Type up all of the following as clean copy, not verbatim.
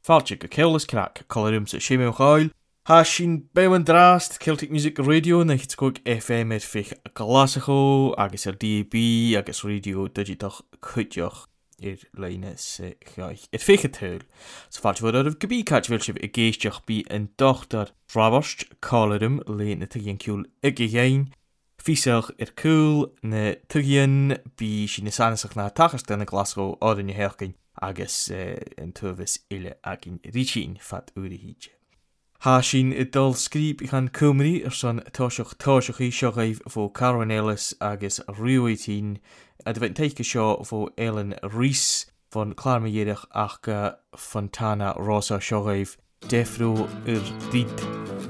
Fáilte go ceolalas crack choirim sa séime cháil, Tá sin behan drast Celtic Music Radio na hitcóg FM fich glasacho agus DAB agus radio digitach chuideoch leine sa chaich. Fiche teil, sa fáilte fod ar gobí catfuil sib géisteach bí an dochtar Rabarst cálarim leine tugian ciúl igéin, Físach cool na tugian bí sin na sanasach na tachas den na Glasgow ádan na heachcain agus an tuvis ile agin ríchin fat uri híide. Tá sin I dul scríb chan cumrí san táiseach í seo raibh fó Carwyn Ellis agus Rio 18 a bheith teice seo fó Ellen Rees von Clarmaéireach ach Fontana Rosa seo raibh defriú did.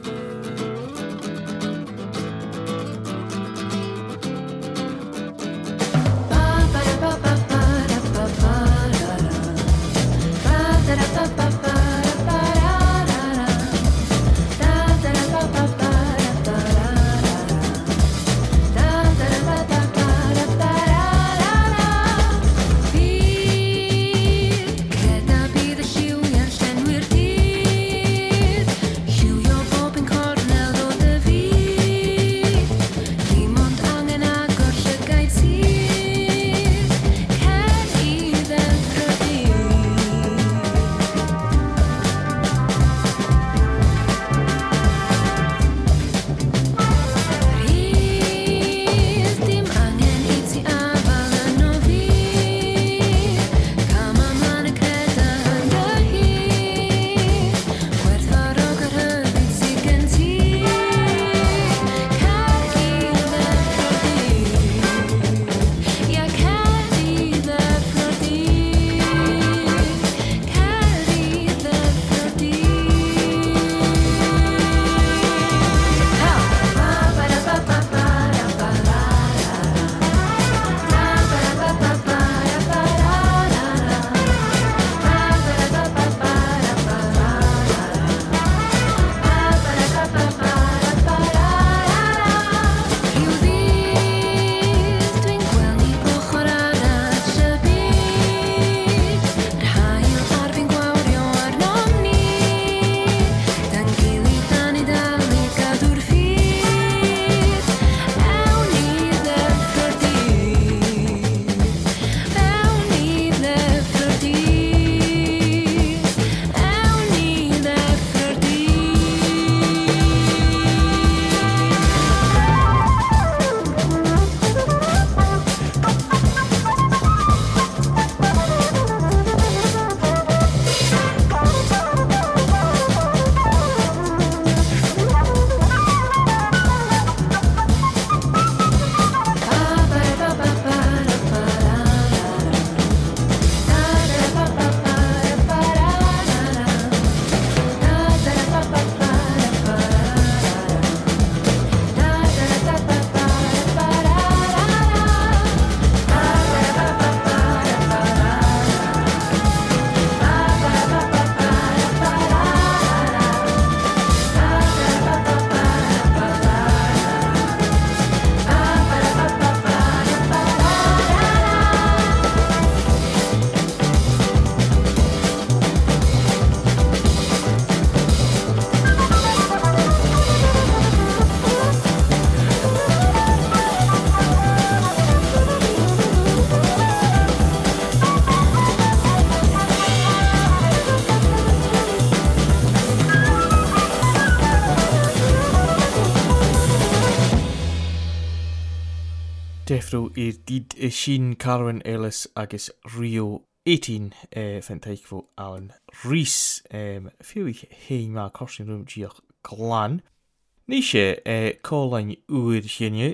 Defriú did sin Carwyn Ellis agus Rio 18 fan teich fó Alan Rees fiúich héin má corsin rúm díoch glán. Ní sé cólain úr chéine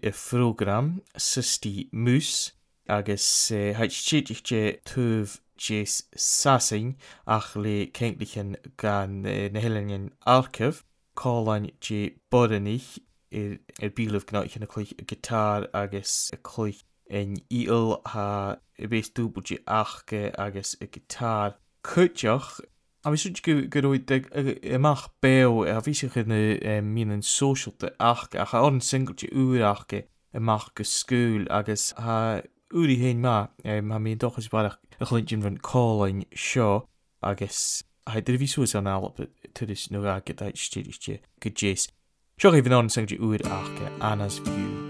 frógram Sisti Mús agus heit stíidirte tuv jés sasain ach le kenklichen gan na helingen archiv cólain je bodanich bíleh gnáitchan a chluich gitar agus a chluich en íl ha bés dúbultí achge agus a gitar chuteoch a vi sút go roid amach beo a ví sich na mín socialte achge a cha an singletí úachge amach go skúl agus ha úri héin ma ha mín dochas barach a chluintjin van cólain seo agus Hai dyr fi sŵs yn alp tydys nhw a gyda ystyrys gydjes. Siwch i fynd o'n sy'n gyd ŵr ach Anna's View.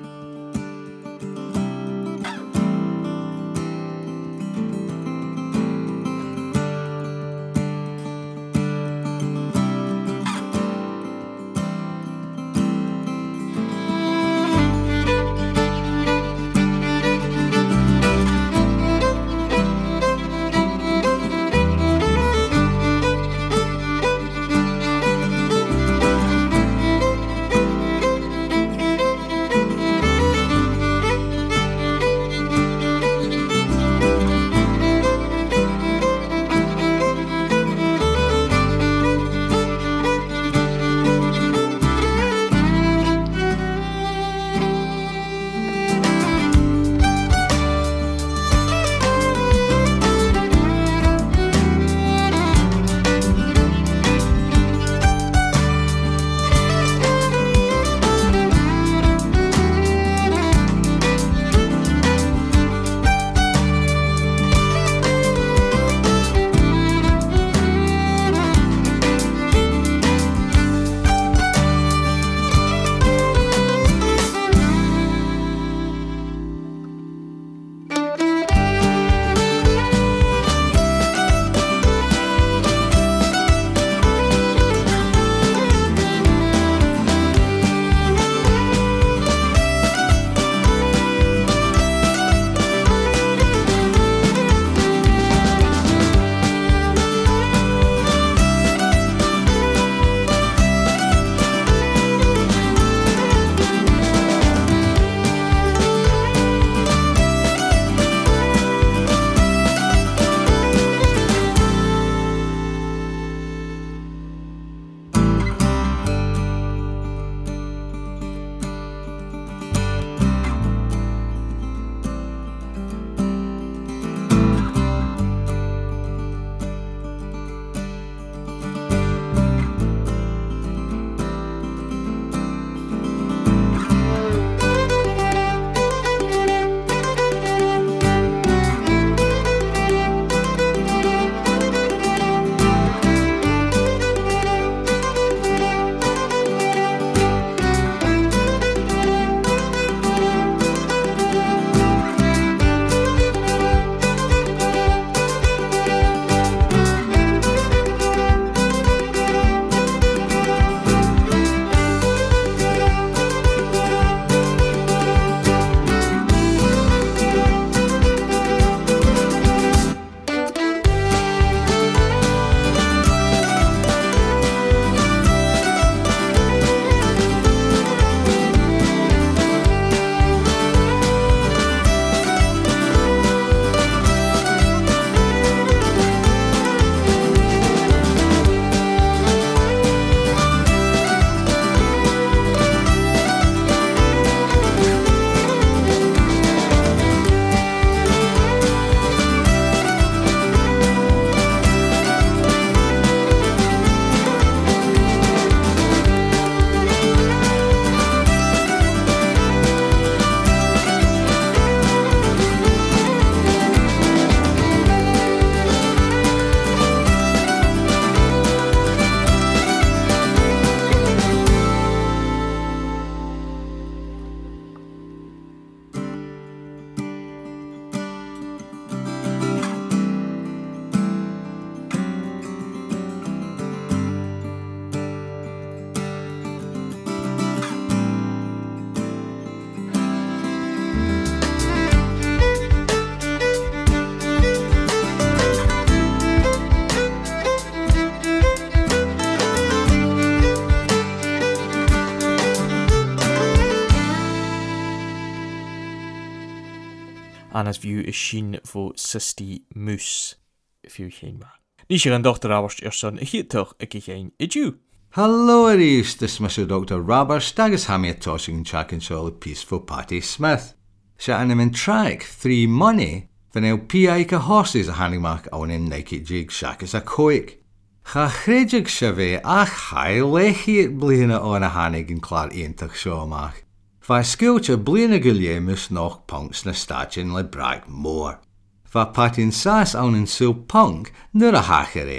Anna's View is sin fo Sisty Moose. Fiú chéin ma. Ní sé an Dr. Roberts son a chiatoch a chéin idú. Hello, Aries. This is Mr. Dr. Roberts. Dagus Hammy tossing Jack and Charlie Peaceful Patty Smith. Shatting him in track 3 money. Van el P.I.K. horses a handing mark on him naked jig shack as a coik. Cha chredig shave ach hai lechi it blina on a hannig in clar eintach showmach. Va skilcha blina guliemus noch punks na stachin le brag more. Va patin sas on in sul punk nur a hachere.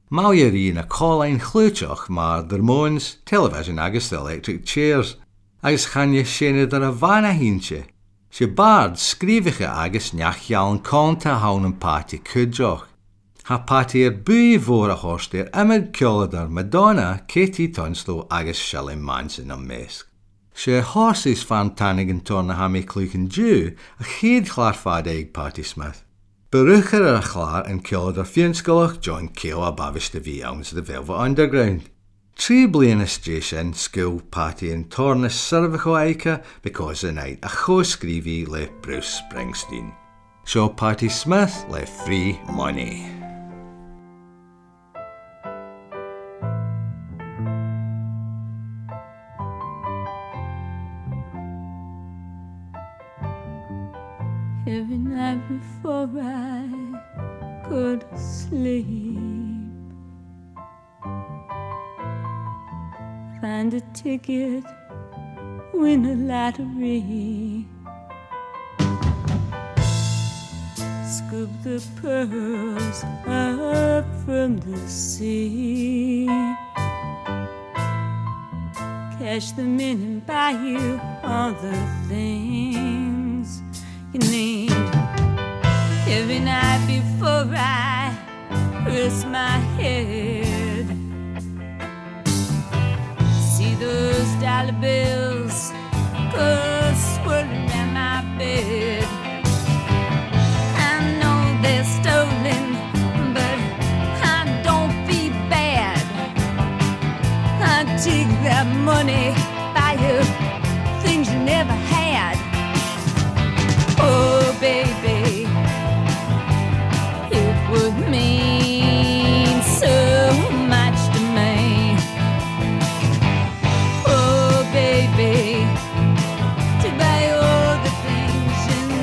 Malierí na cálainn chlúteach mar dermóns, television agus electric chairs. Agus chanje sinne dar a bhana hínse. Se bard scrífiche agus neachhealan cánta hánan páti cúdeach. Ha páti bui mhór a hóstir imid ceoladar Madonna, Katie Tunstall agus Shirley Manson am measc. Se horses fan tannig an torna ha mé clúcan dú a chéad chláir fad ag Patti Smith. Berucher a chláir an ceoladar fionscoilach John Cale a bavis de bhí ans the Velvet Underground. 3 bliana station school Patti and torna cervical aica because the night a choscríví le Bruce Springsteen. So Patti Smith le Free Money. Every night before I go to sleep, find a ticket, win a lottery, scoop the pearls up from the sea, cash them in and buy you all the things you need. Every night before I rest my head, see those dollar bills go swirling around my bed. I know they're stolen, but I don't feel bad. I take that money, buy you things you never had. Oh, baby, it would mean so much to me. Oh, baby, to buy all the things you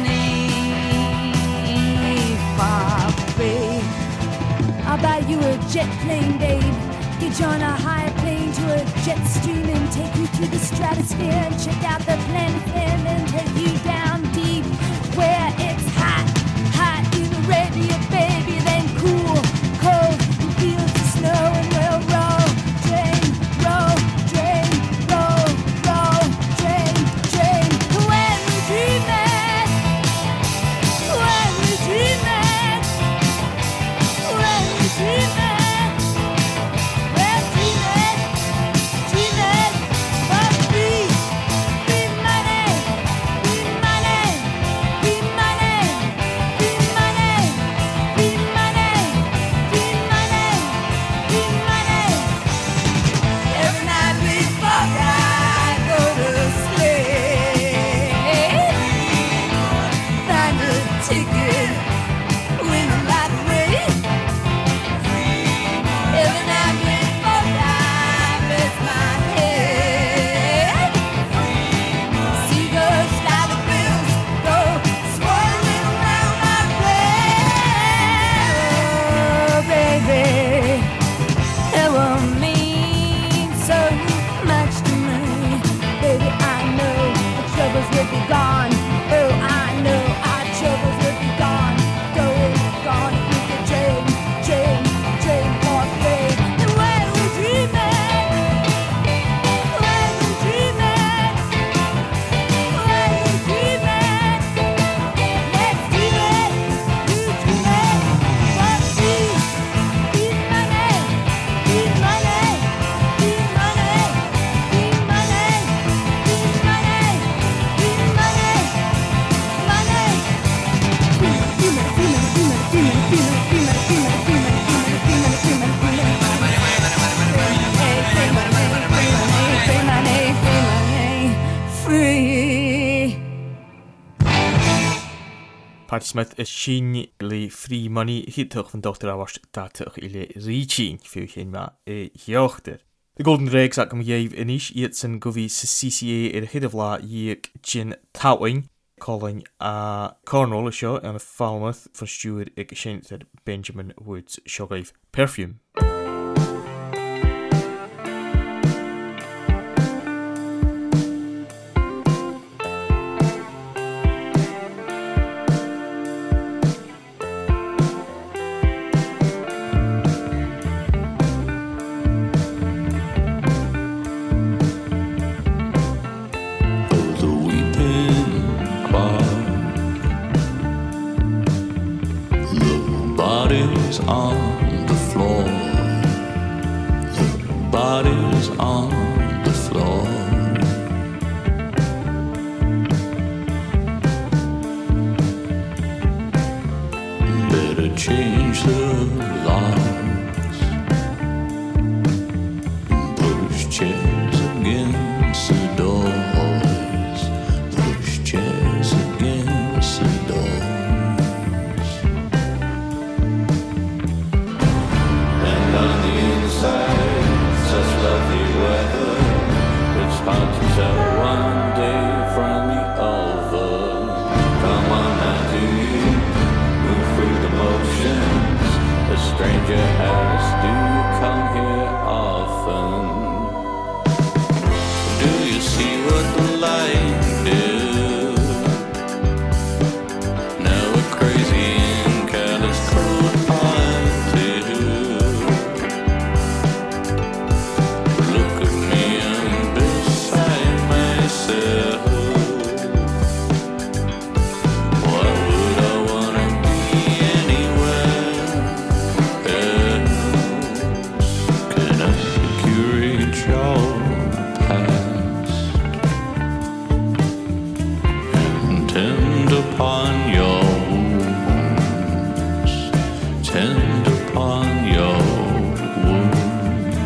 need for free. I'll buy you a jet plane, babe. Get you on a high plane to a jet stream and take you through the stratosphere and check out the planet and then take you down deep where it's hot, hot in Arabia, baby, then cool, cold, in fields of snow, and we'll roll, drain, roll, drain, roll, roll, drain, drain. When we dream it, when we dream it, when we dream it, we'll dream it, for free, free money, free money. Free money, free money, free money, free money, free money. Every night before I go to sleep, find a ticket, win a lottery. Every night before I rest my head, see those dollar bills go swirling around my bed. Oh, baby, it will mean so much to me. Baby, I know the troubles will be gone. Oh, I know our troubles will be gone. Gone if we can dream, dream, dream for free. And when we dream it, when we dream it, when we dream it, let's dream it, you dream it, for free. Free money, free money, free money, free money, free money, free money, money. Free. Patti Smith is sin le Free Money hittuch van Dr. Awast dattuch ile Richin fuchin ma jochter. The Golden Regs ac am ieif inis ietsen gofi CCA hidafla iec gin tawing calling a Cornwall show and a Falmouth for Stewart ag Shented Benjamin Woods Shogaif Perfume. on the floor. The bodies on the floor. Better change the locks. Push chairs against the doors. Push chairs against the doors. And on the inside, such lovely weather. It's hard to tell one day from the other. Come on now, do you move through the motions? A stranger asks, do you come here often? Do you see what the light do? Now we're crazy and callous, cold-hearted. Look at me, I'm beside myself. Why would I wanna be anywhere else? Can I curate your past and tend upon your wounds? Tend upon your wounds.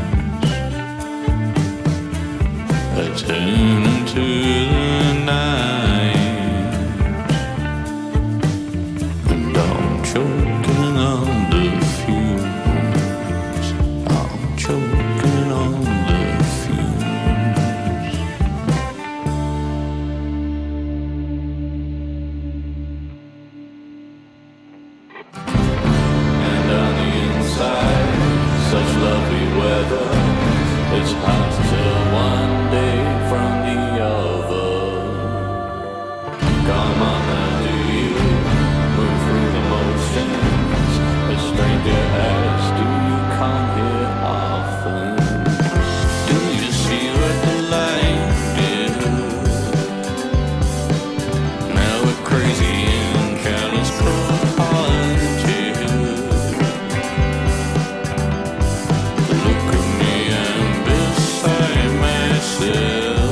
I turn into the night, and I'm choking on the fumes. I'm choking on the fumes. And on the inside, such lovely weather. It's hard to tell one day from the other. Come on now, do you move through the motions? A stranger asks, do you come here often? Do you see what the light do? Now we're crazy and callous, cold-hearted. Look at me, I'm beside myself.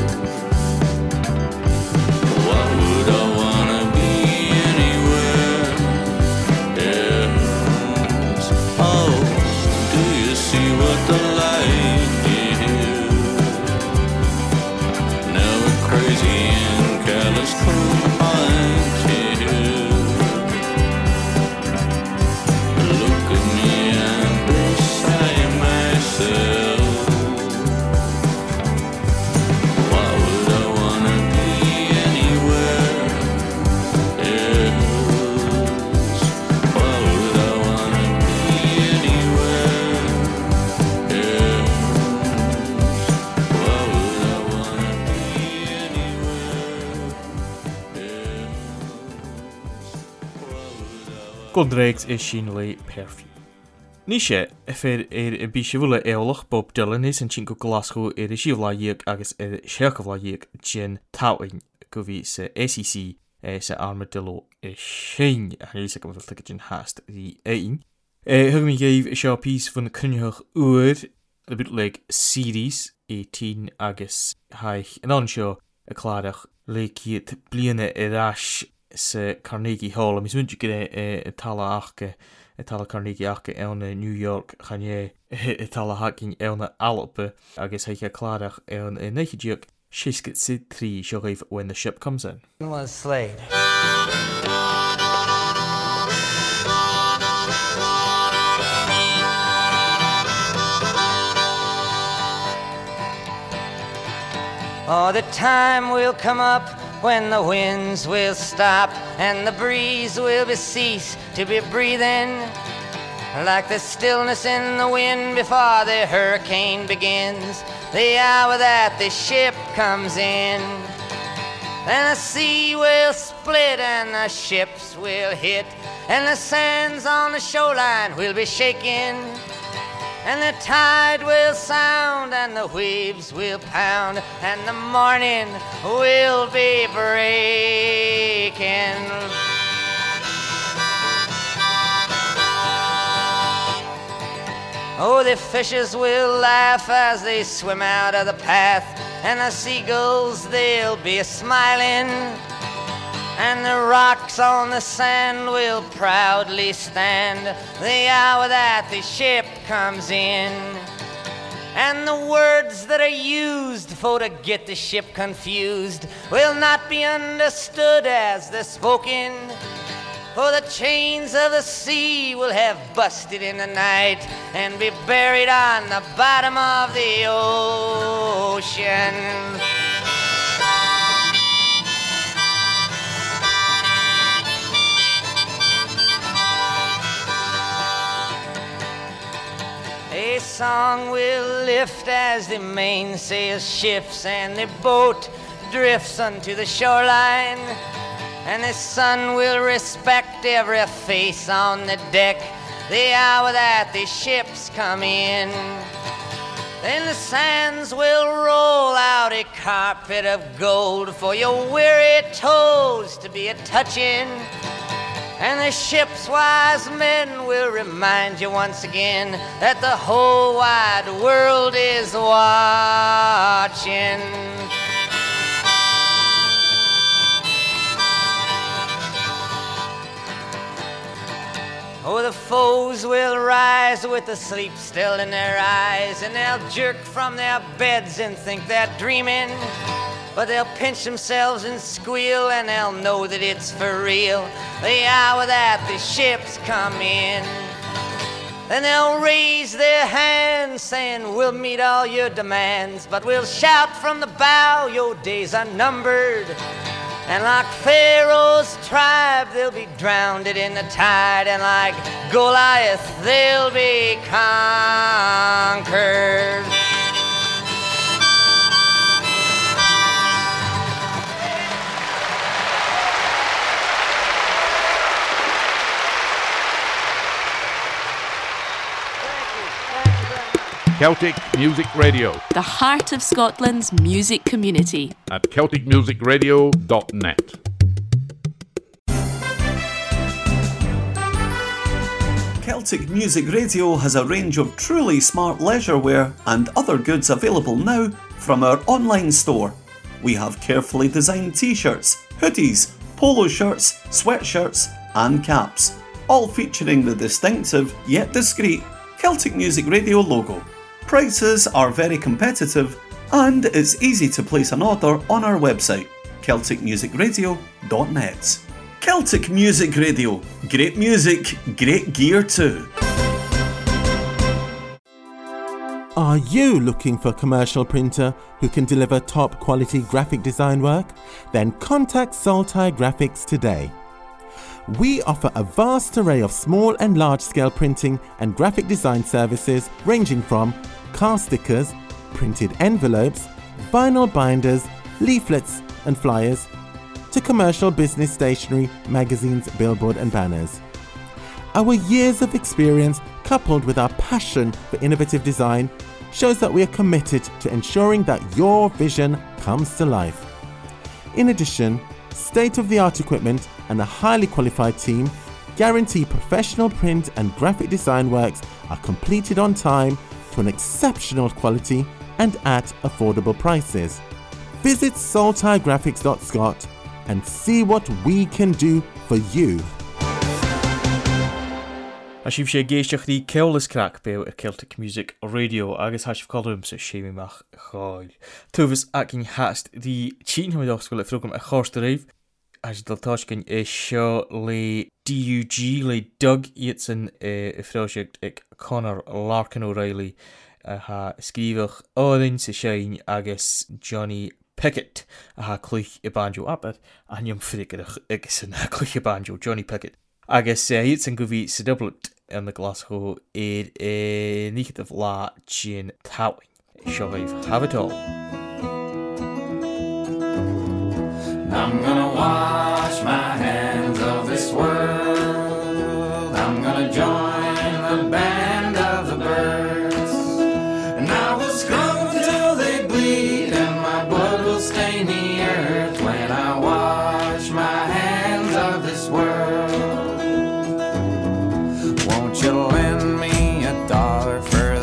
Why would I wanna be anywhere else? Oh, do you see what the light did? Now we're crazy and callous, cold-hearted. Look at me, I'm beside myself. Why would I wanna be anywhere else? Why would I wanna be anywhere else? Why would I wanna be anywhere else? Gondreigs is sin le perfume. Ní sé fer i bísihla éolach Bob Dylan is an sin go Glasgow i siomhlaíag agus i seachomhlaíag gin táhain go bhí sa SEC sa Armadillo i sin a hí go bhfuil gin hast í ein. Thug mi géibh seo pís fan cynneach uair a bit like series 18 agus haich an an seo a cládach le ciad bliana i ras sa Carnegie Hall a mis muint gyda tala achge tala Carnegie achge ewn New York chanie tala hacking ewn Alpe agus haich a cládach ewn neichidiog Shisket Sid 3 seo gaibh when the ship comes in. Was Slade. Oh, the time will come up when the winds will stop and the breeze will be cease to be breathing, like the stillness in the wind before the hurricane begins, the hour that the ship comes in. Then the sea will split and the ships will hit, and the sands on the shoreline will be shaking, and the tide will sound and the waves will pound, and the morning will be breaking. 'Cause Oh, the fishes will laugh as they swim out of the path, and the seagulls, they'll be a-smiling, and the rocks on the sand will proudly stand the hour that the ship comes in. And the words that are used for to get the ship confused will not be understood as they're spoken, for the chains of the sea will have busted in the night and be buried on the bottom of the ocean. A song will lift as the mainsail shifts and the boat drifts unto the shoreline, and the sun will respect every face on the deck the hour that the ships come in. Then the sands will roll out a carpet of gold for your weary toes to be a-touching, and the ship's wise men will remind you once again that the whole wide world is watching. Oh, the foes will rise with the sleep still in their eyes, and they'll jerk from their beds and think they're dreaming, but they'll pinch themselves and squeal, and they'll know that it's for real the hour that the ships come in. Then they'll raise their hands saying, we'll meet all your demands, but we'll shout from the bow, your days are numbered. And like Pharaoh's tribe, they'll be drowned in the tide, and like Goliath, they'll be conquered. Celtic Music Radio The heart of Scotland's music community. at celticmusicradio.net. Celtic Music Radio has a range of truly smart leisure wear and other goods available now from our online store. We have carefully designed t-shirts, hoodies, polo shirts, sweatshirts and caps, all featuring the distinctive yet discreet Celtic Music Radio logo. Prices are very competitive and it's easy to place an order on our website, celticmusicradio.net. Celtic Music Radio. Great music, great gear too. Are you looking for a commercial printer who can deliver top quality graphic design work? Then contact Saltire Graphics today. We offer a vast array of small and large scale printing and graphic design services ranging from car stickers, printed envelopes, vinyl binders, leaflets and flyers, to commercial business stationery, magazines, billboard and banners. Our years of experience, coupled with our passion for innovative design, shows that we are committed to ensuring that your vision comes to life. In addition, state-of-the-art equipment and a highly qualified team guarantee professional print and graphic design works are completed on time to an exceptional quality and at affordable prices. Visit saltiregraphics.scot and see what we can do for you. A sib sé géisteach dí ceolalas crack be ar Celtic Music Radio agus haisibh colm sa séimiach cháil. Tuvis acin hast dí tíhaidach go le frugam a chásta raibh, as daltáiscin é seo le DUG le Doug Eatson I fráisicht ag Conor Larkin O'Reilly ha scríbach ádain sa séin agus Johnny Pickett ha clúich I banjo abad a niam fricadach agus san clúich I banjo Johnny Pickett. Agus Eatson go bhí sa Dublin in the Glasgow iad níchad of lá Jean Towing. Seo raibh have it all. I'm gonna wash my hands of this world. I'm gonna join the band of the birds, and I will scrub till they bleed, and my blood will stain the earth when I wash my hands of this world. Won't you lend me $1 for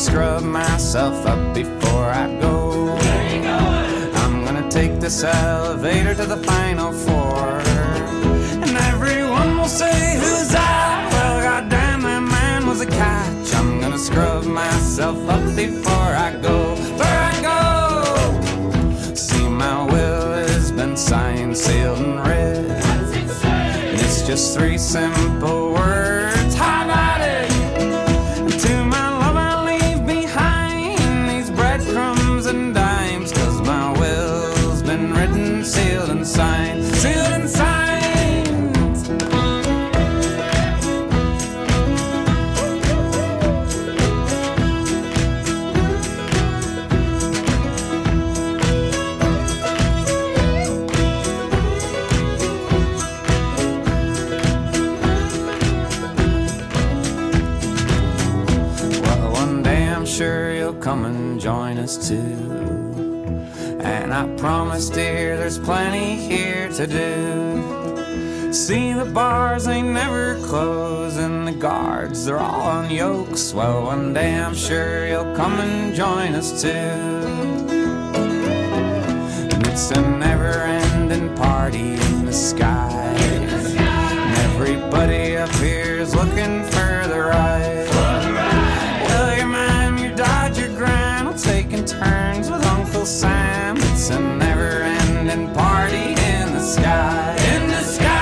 scrub myself up before I go. Where you going? I'm gonna take this elevator to the final floor. And everyone will say, who's that? Well, goddamn, that man was a catch. I'm gonna scrub myself up before I go. Where I go? See, my will has been signed, sealed, and read. And it's just 3 simple words. How about it? To my love I leave behind these breadcrumbs and dimes, 'cause my will's been written, sealed, and signed. Sealed and signed. Sure you'll come and join us too. And I promise, dear, there's plenty here to do. See, the bars ain't never close, and the guards, they're all on yokes. Well, one day I'm sure you'll come and join us too. And it's a never-ending party in the sky. And everybody up here's looking for the ride. Taking turns with Uncle Sam. It's a never-ending party in the sky. In the sky.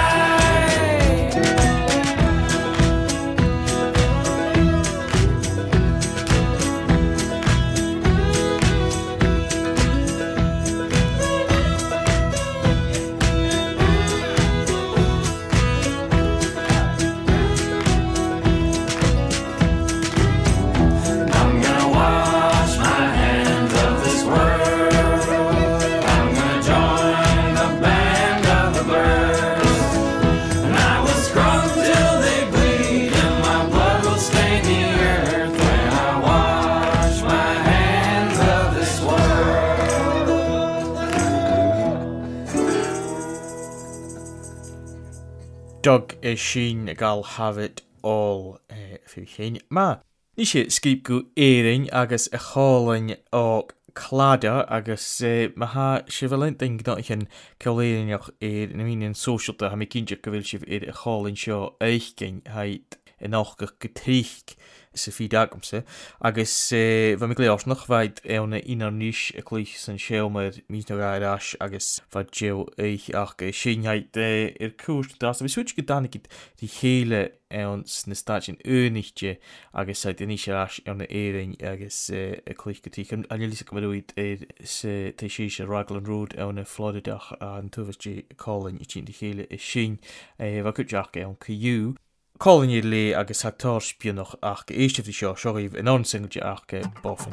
Doug is Sheen gal have it all fi chéin. Ma, ní sé scríb go éireann agus a chálainn ó clada agus maha sibhalint den gnáithin ceoléireach na míon socialta ha mé cinteach go bhfuil sibh a chálainn seo éichcin haid in áchgach go tríoch sa fi dagamsa agus bha mé léásnach bhaid éna inar níos a clích san séomar mís na gáirás agus bhaid geo éich ach sinhaid cúst das. Bhí suúid go danigid dí chéile ans na stáin únichte agus said in níos éna éireann agus a clích go tíich. An lísa go marúid té sé sé Raglan Road éna Floridach an tuhastí cálainn I tí dí chéile I sin bha chuteach an ciú. Calling you lay agus hatar spionach ach éiste fi seo seoíh an ansingte ach boffin.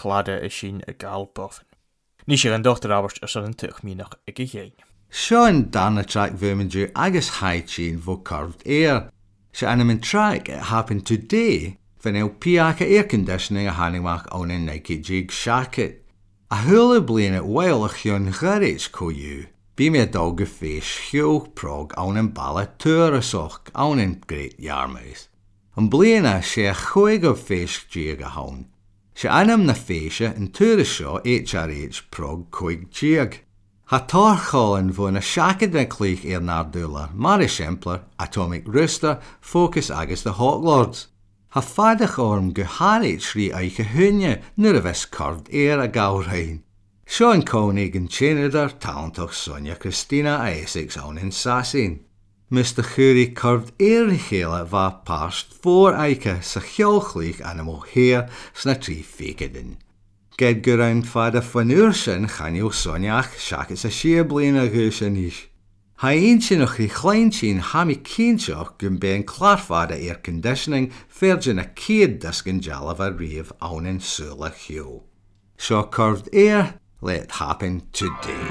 glada is sin a gal boffin. Ní sé an dochtar abast ar an tuch mínach ag ghéin. Sean Dana track vermindru agus hygiene vo curved air. Se animin track it happened today van el piaka air conditioning a hanningmak on a Nike jig shacket. A hula blain it while a chun garage co you. Be me a dog of face hul prog on in balla tourasoch on in Great Yarmouth. And blain a she a choig of face jig a hound. Se anam na féise in tuairseá HRH prog coig jig. Ha tarchalin vo na shacket na clích nardula, mar exemplar, Atomic Rooster, Focus agus the Hot Lords. Ha fadach orm go harit shri eiche hunne, nur a vis curved air a gawrain. Sean Koenig and Cheneder, talentach Sonia Christina Essex on in Sassin. Mr. Churi curved air gele va past 4 eiche sa chlchlich animal hair sna 3 fakedin. Ged geround fada van uursen gaan jou Soniach shaket sa shea blina gusen ish. Ha eentje nog die kleintje hami kindjach gun ben klaarfada air conditioning virgin a keed disken jalava reef on in sula hue. So curved air, let it happen today.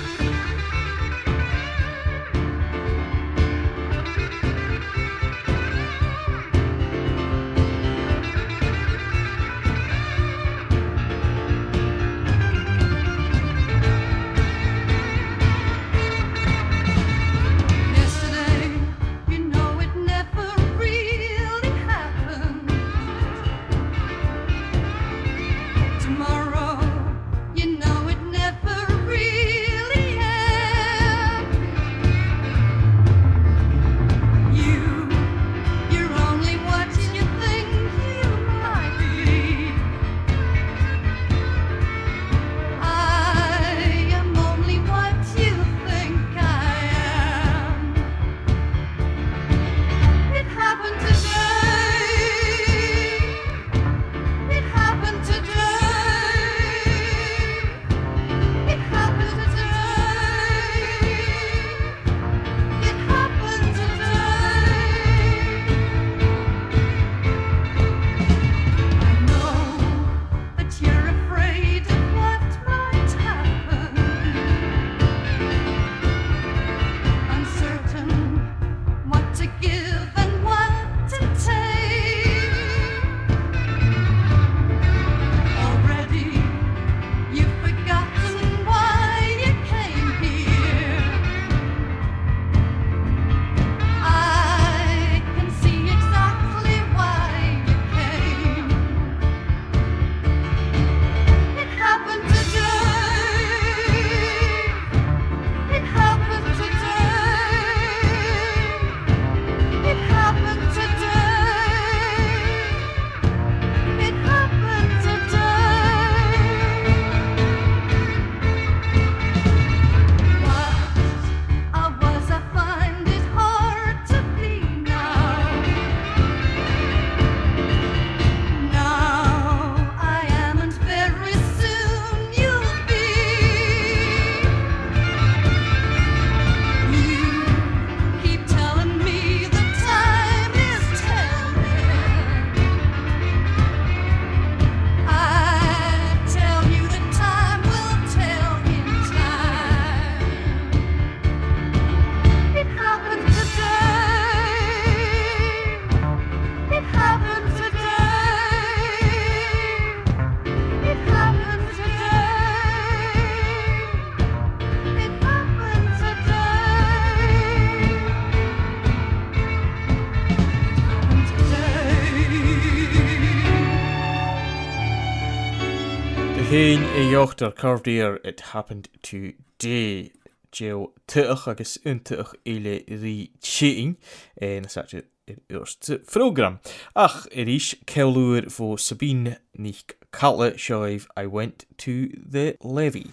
Hain jochter curved air, it happened today. Joe tuch agus untuch ile ri cheating en such it eerste program. Ach, is keluur voor Sabine nicht Kalle Shive. I went to the levee.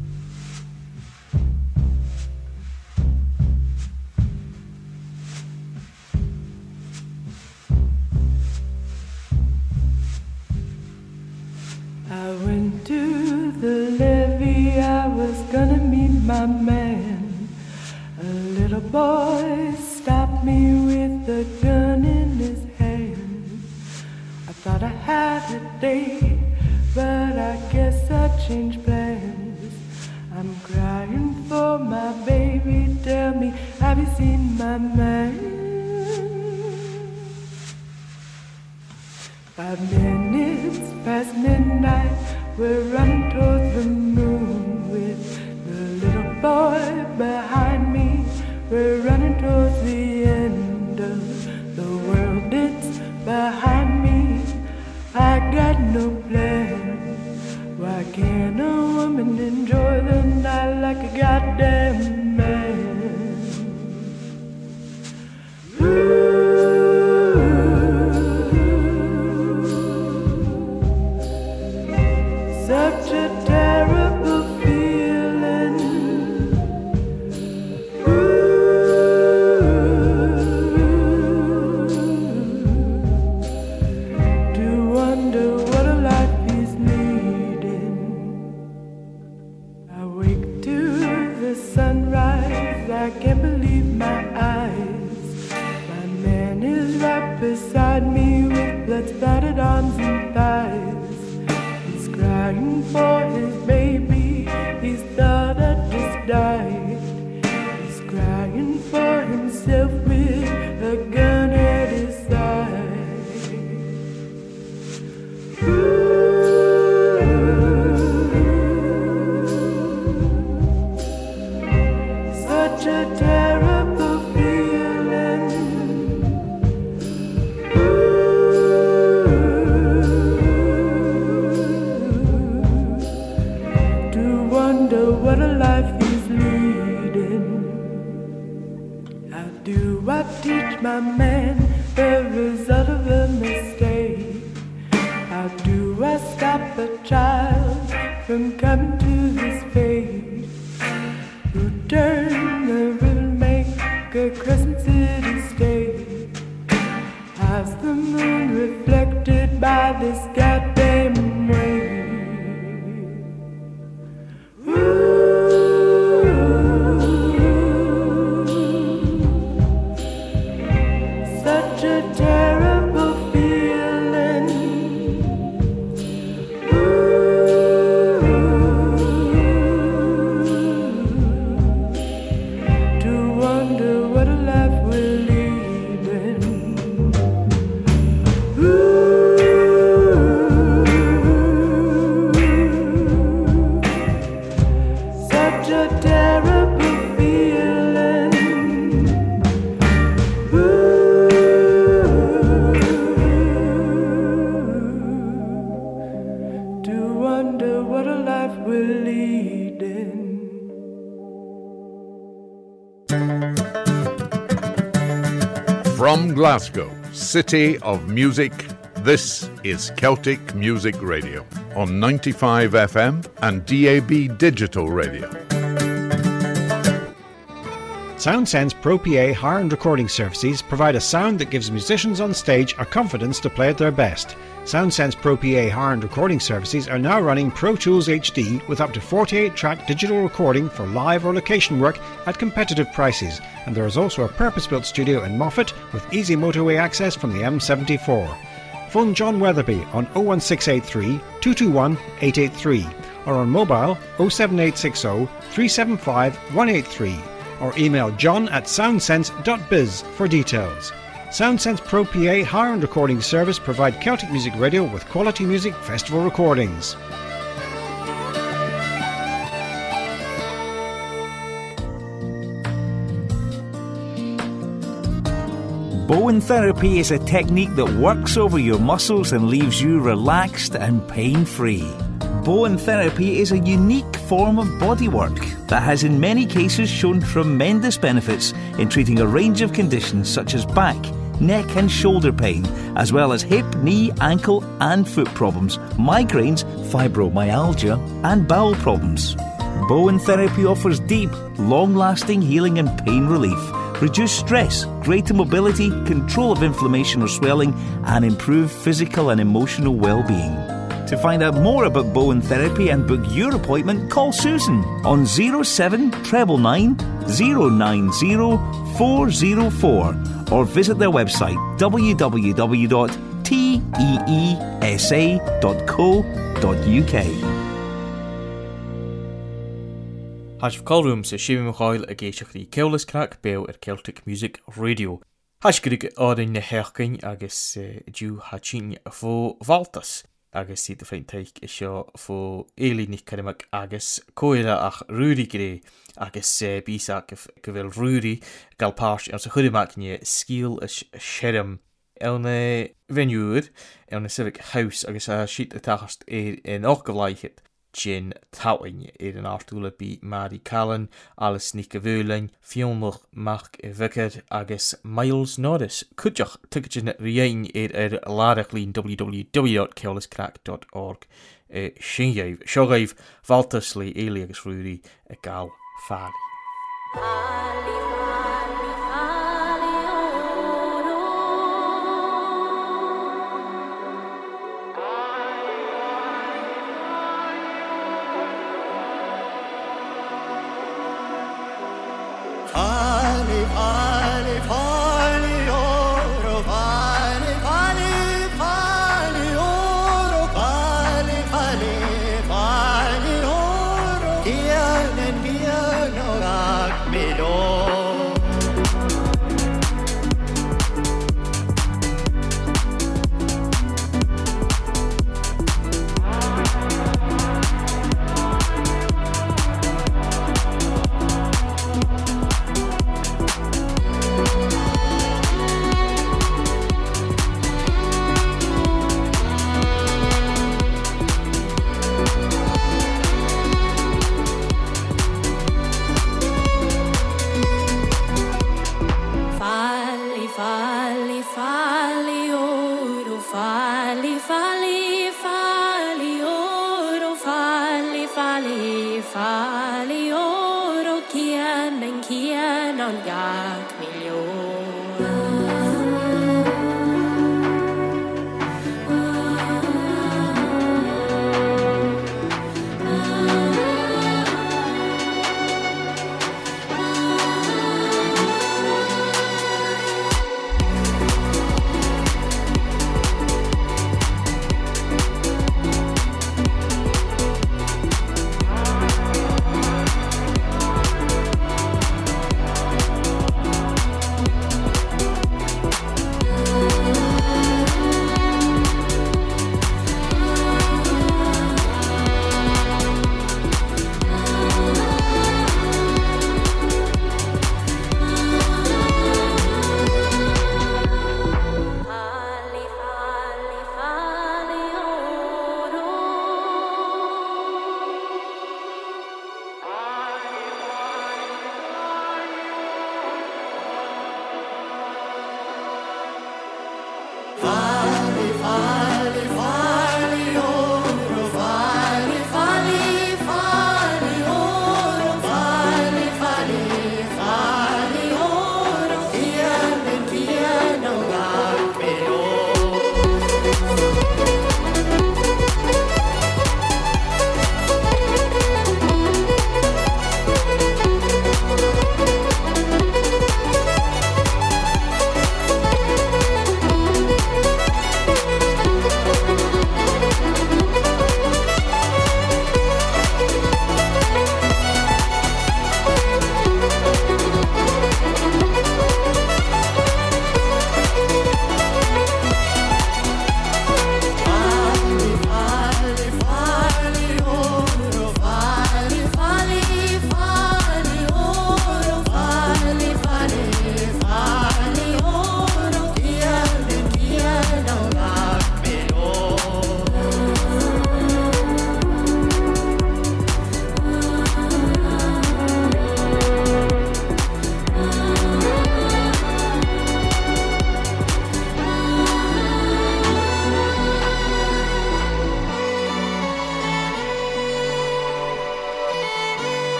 I went to the levee, I was gonna meet my man. A little boy stopped me with a gun in his hand. I thought I had a date but I guess I changed plans. I'm crying for my baby. Tell me, have you seen my man? 5 minutes past midnight, we're running towards the moon with the little boy behind me. We're running towards the end of the world. It's behind me. I got no plan. Why can't a woman enjoy the night like a goddamn man? Such a terrible feeling. To wonder what a life is leading. I wake to the sunrise. I can't believe my eyes. My man is right beside me with blood-splattered arms and thighs. Crying for his baby, his daughter just died. He's crying for himself with a gun at his side. Such a terrible feeling. What a life he's leading. How do I teach my man the result of a mistake? How do I stop a child from coming to this fate? Who turned the river make a Crescent City state? How's the moon reflected by this goddamn wave? Such a terrible feeling. To wonder what a life we're leading. Such a terrible feeling. To wonder what a life we're leading. From Glasgow, City of Music, this is Celtic Music Radio on 95 FM and DAB Digital Radio. SoundSense Pro PA hire and recording services provide a sound that gives musicians on stage a confidence to play at their best. SoundSense Pro PA hire and recording services are now running Pro Tools HD with up to 48-track digital recording for live or location work at competitive prices, and there is also a purpose-built studio in Moffat with easy motorway access from the M74. Phone John Weatherby on 01683 221 883 or on mobile 07860 375 183 or email john@soundsense.biz for details. SoundSense Pro PA hire and recording service provide Celtic Music Radio with quality music festival recordings. Bowen therapy is a technique that works over your muscles and leaves you relaxed and pain-free. Bowen therapy is a unique form of bodywork that has in many cases shown tremendous benefits in treating a range of conditions such as back, neck and shoulder pain, as well as hip, knee, ankle and foot problems, migraines, fibromyalgia and bowel problems. Bowen therapy offers deep, long-lasting healing and pain relief, reduced stress, greater mobility, control of inflammation or swelling and improved physical and emotional well-being. To find out more about Bowen therapy and book your appointment, call Susan on 07999 090 404 or visit their website www.teesa.co.uk. Has callroom sa Seamus M'Coyle a géisioach í Ceolas Crack Béil ar Celtic Music Radio. Has goig ádain na heachcain agus dú hatín fó Valtas agus si de féinteich is seo fó élíní Carimac agus cóire ach rúri gré agus bísach go bhfuil rúri galpáis ar sa chuirimachne scíal is serim elna venúr elna Civic House agus siad a tachast in ochgabhláichid Jin Tauin an artúla bí Mary Callan, Alice Nica Bhúlain, Fionlach Mach Vicar agus Miles Norris. Cúteach tuigin riain ar lárach lín www.ceolascrack.org singeibh. Seogaibh Valtas lí éile agus rúri a gáil fári.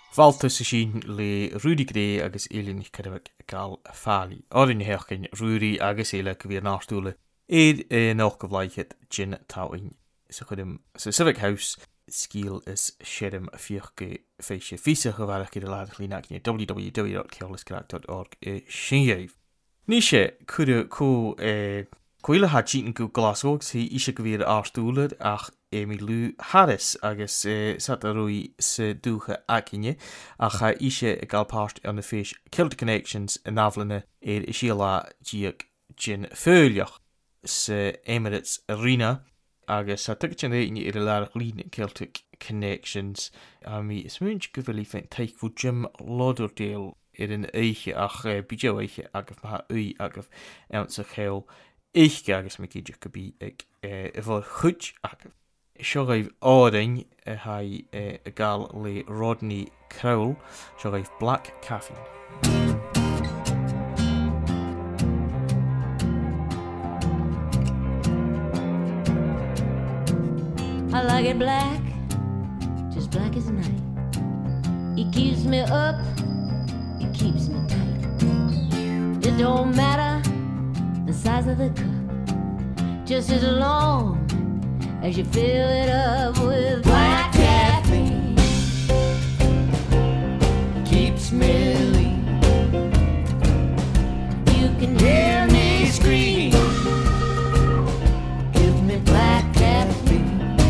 Falta sa sin le Rudy Gray agus Eileen Kirvik gal fali. Orin hechkin Rudy agus Eile go bhí nástúle. Éad nach go bhleichid gin táin sa chudim sa Civic House. Skiel is Shedem Fioche Feisha Fisa Havaraki de Ladlina www.keoliscrack.org Shinyev. Nisha could co Quilla had cheating go Glasgow, he isha gavir arstúled ach Emilu Harris agus Satarui se duche akinje ach isha galpast on the fish Celtic Connections in Avlene Ishila Giak Gin Feuljach se Emirates Arena agus tuchan in Ireland Celtic Connections mi smunch gofili fin take for Jim Lauderdale in eiche ach bijo eiche agaf ma ui agaf ounce hell ich agus me ki could be for goed agaf Shogaif Ording hai a gal le Rodney Crowell Shogaif Black Caffeine. I like it black, just black as night. It keeps me up, it keeps me tight. It don't matter the size of the cup, just as long as you fill it up with black caffeine. Keeps me lean. You can hear me scream. Give me black caffeine.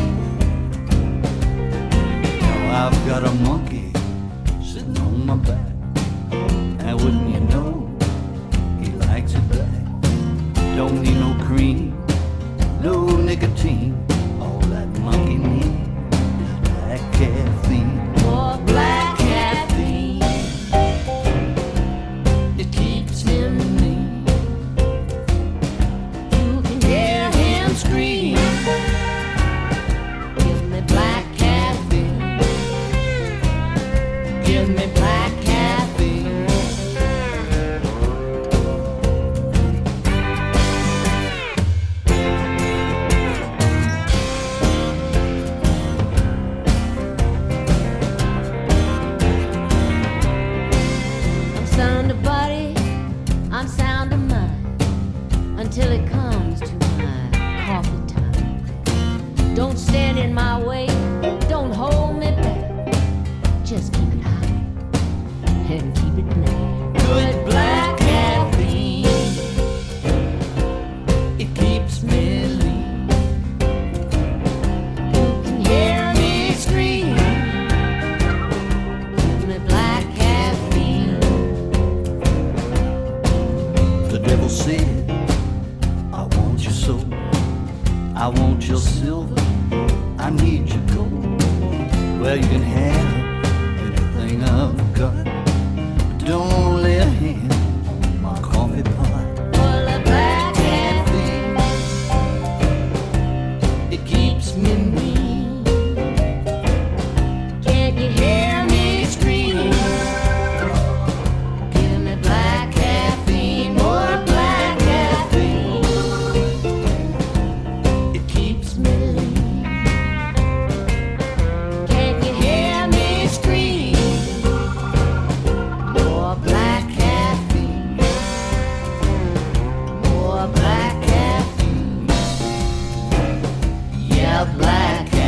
I've got a monkey sitting on my back, and wouldn't you know, he likes it black. Don't need no cream, no nicotine, all that monkey needs is black caffeine. More black caffeine, it keeps him lean. You can hear him scream. Give me black caffeine. Give me black caffeine. I'm sound of body, I'm sound of mind, until it comes to my coffee time. Don't stand in my way, don't hold me back, just keep it high and keep it black. Good black caffeine, it keeps me lean. You can hear me scream. Give me black caffeine. The devil said, I want your soul, I want your silver, I need your gold. Well, you can have anything I've got, but don't lay a hand on my coffee pot. Full of black caffeine, it keeps me mean. Can't you hear me scream? Give me black caffeine, more black caffeine. It keeps me lean. Can't you hear me scream? More black caffeine, more black caffeine. Yeah, black caffeine.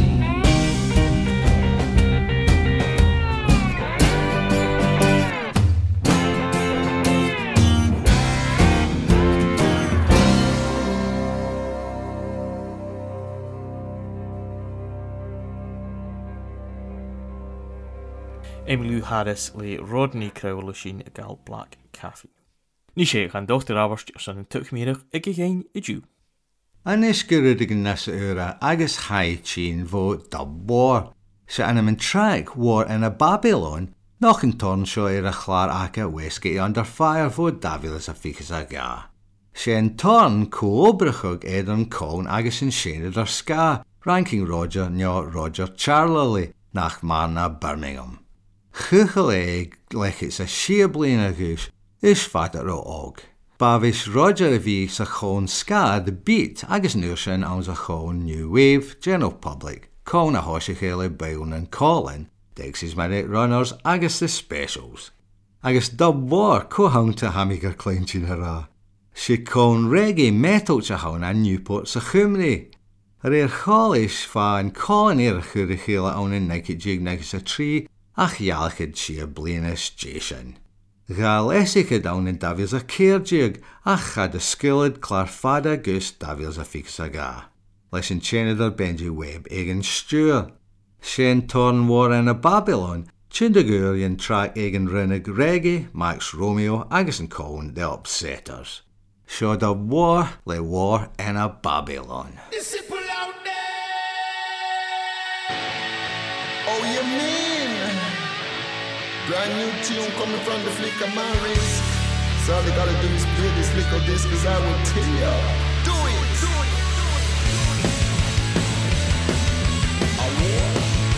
Emilu Harris le Rodney Crowell sin a gal Black Caffeine. Ní sé gan dochter abarst san tuchmíireach ag géin I dú. Anis gyrig yn nes ura agus haid sin fo da war. Se anam yn traig war yn y Babylon, noch yn torn sio a chlar aga wesgi under fire fo Davilas a ficus a ga. Se yn torn coobrachog yn cown agus yn sienid ar ska, ranking Roger nio Roger Charley nach Marna Birmingham. Chuchel lech it's a sheer blin a goose, is fatter o og. Bavis Roger a vi sa chon ska the beat agus nurshin aan sa chon new wave general public, con a hoshigele baun and Colin, Dixie's Minute Runners agus the Specials. Agus dub war co-hung to hamiger cleinchin hurrah. Si con reggae metal cha hawn a Newport sa chymni. Cholish fa yn con chwrdd chila awn yn negyd jig negus a tri ach ialchyd si a blianus Jason. Gal esig awn yn dafios a ceirjig ach had a skilled clar fada gus dafios a fix a ga. Leis yn chenador Benji Webb egen stuur. Sien torn war in a Babylon, chindagur yn track egen runnig reggae, Max Romeo agus yn cown the Upsetters. Sure the war le war in a Babylon. Oh, you mean? Brand new tune coming from the Flicker Marys. So all they gotta do is play this little disc, cause I will tell ya. Do it! Do it! A war.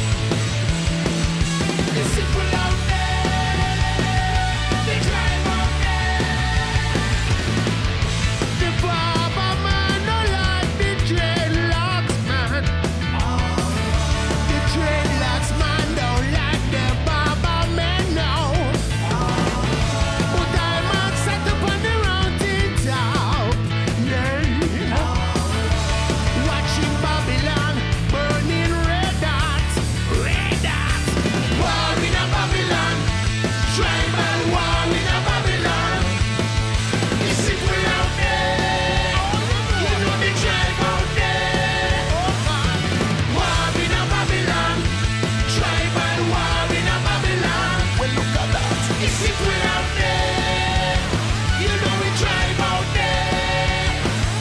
It's simple out there. They drive out there. The Baba man don't like the dreadlocks man. The dreadlocks man don't like the Baba man now. But I'm sat up on the mountain top, yeah. Watching Babylon burning red dots, red dots. War in a Babylon, tribal war in a Babylon. Is it way out there? You know the tribe out there. War in a Babylon, tribal war in a Babylon. Well, look at that. Is it way out there? You know the tribe out there.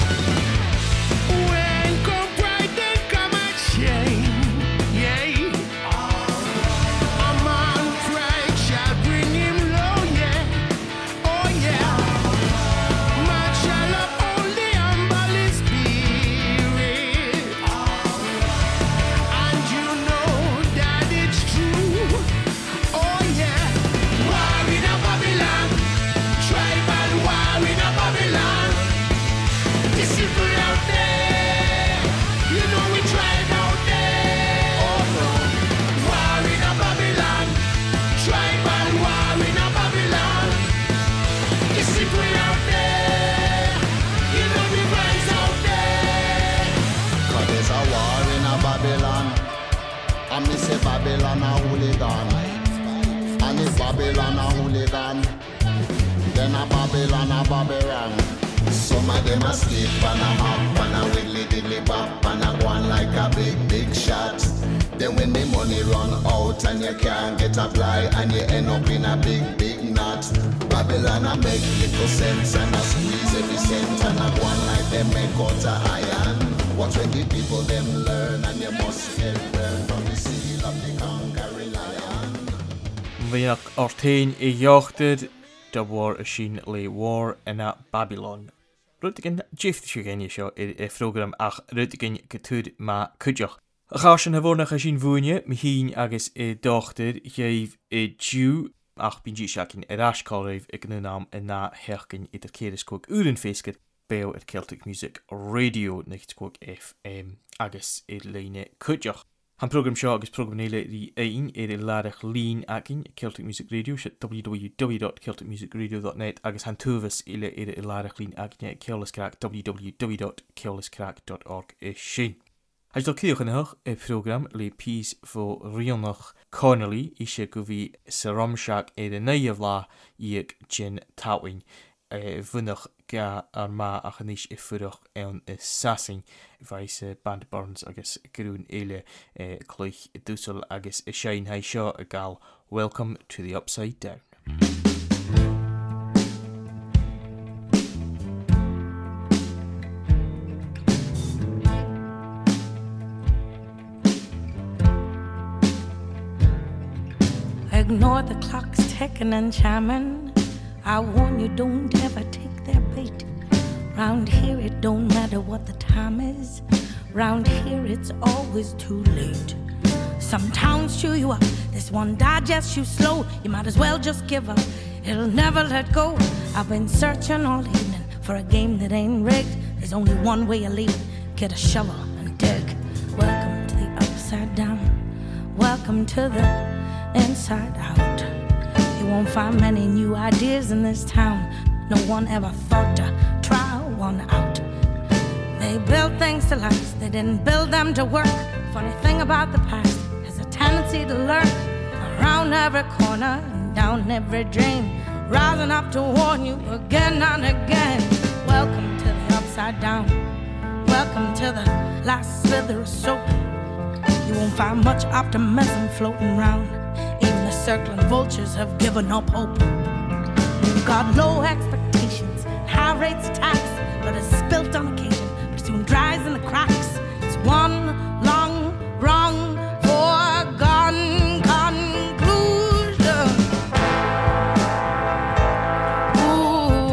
When come pride, then come a shame, yeah. A man pride shall bring him low, yeah. Oh yeah. Man shall uphold the humble spirit. And you know that it's true. Oh yeah. War in a Babylon, tribal war in a Babylon. The simple out there, you know we tribe out there. Oh no. War in a Babylon, tribal war in a Babylon. The simple out there, you know we rise out there. 'Cause there's a war in a Babylon, and me say Babylon a hooligan. And if Babylon a hooligan, then a Babylon a Babylon. Some of them a sleep and a hop and a wiggly diddly bop and a go on like a big, big shot. Then when the money run out and you can't get a fly and you end up in a big, big knot. Babylon a make little sense and a squeeze every cent and a go on like them make out a iron. Watch when the people them learn and you must get learn from the seal of the conquering lion. Bhíach ortain I dheochtad de war a sin le war in a Babylon. Rudigin jift siúgéine seo I frógram ach rudigin gotúd ma cúideach. A chásin ha bhórnach a sin bhúine, mi hín agus I dochtad chéimh I djú ach bín dí seacin rascáraibh ag nunam I na heachcin idir céiris cóg úrin féiscad béo ar Celtic Music Radio nicht cóg FM agus I leine cúideach. Han program seo agus programnéile rí ein I larach lín acin Celtic Music Radio se www.celticmusicradio.net agus han tuvas ile I larach lín acin Ceolascrack www.ceolascrack.org sin. Has dal cíoch yn hych program le pís fo rionach Connolly ishe go bhí sa romseach neiamh lá íag gin táhain Vunach ga ar ma a chanis I furach an sassing vais Band Burns agus grún eile cloich dúsal agus Shane hai seo a gal Welcome to the Upside Down. Ignore the clocks ticking and chiming. I warn you, don't ever take their bait. Round here it don't matter what the time is. Round here it's always too late. Some towns chew you up, this one digests you slow. You might as well just give up, it'll never let go. I've been searching all evening for a game that ain't rigged. There's only one way of leaving, get a shovel and dig. Welcome to the upside down. Welcome to the inside out. You won't find many new ideas in this town. No one ever thought to try one out. They built things to last, they didn't build them to work. Funny thing about the past has a tendency to lurk around every corner and down every drain, rising up to warn you again and again. Welcome to the upside down. Welcome to the last slither of soap. You won't find much optimism floating round. Even the circling vultures have given up hope. We've got low expectations, high rates of tax, but it's spilt on occasion, but soon dries in the cracks. It's one long, wrong, foregone conclusion. Ooh,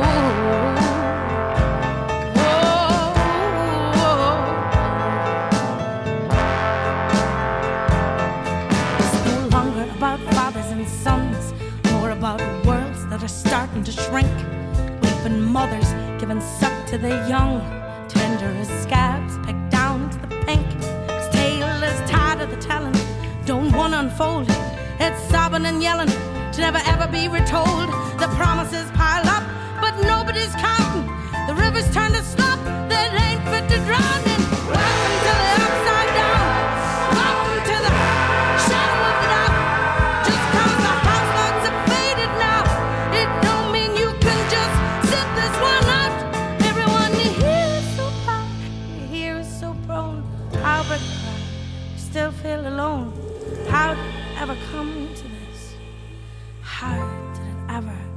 It's no longer about fathers and sons, nor about worlds that are starting to shrink. Weeping mothers giving suck to their young, tender as scabs picked down to the pink. Its tale is tired of the telling, don't want to unfold. It's sobbing and yelling to never ever be retold. The promises pile up, but nobody's counting. The rivers turn to slop that ain't fit to drown in. Welcome to the upside down. Welcome to the shadow of the dark. Just cause the house lights are faded now, it don't mean you can just sit this one out. Everyone you hear is so proud, you hear is so prone. How but cry, you still feel alone. How did it ever come to this? How did it ever